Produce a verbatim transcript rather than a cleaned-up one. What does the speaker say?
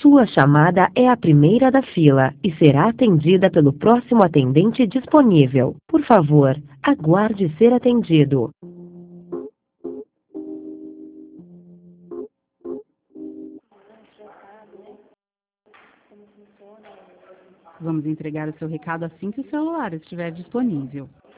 Sua chamada é a primeira da fila e será atendida pelo próximo atendente disponível. Por favor, aguarde ser atendido. Vamos entregar o seu recado assim que o celular estiver disponível.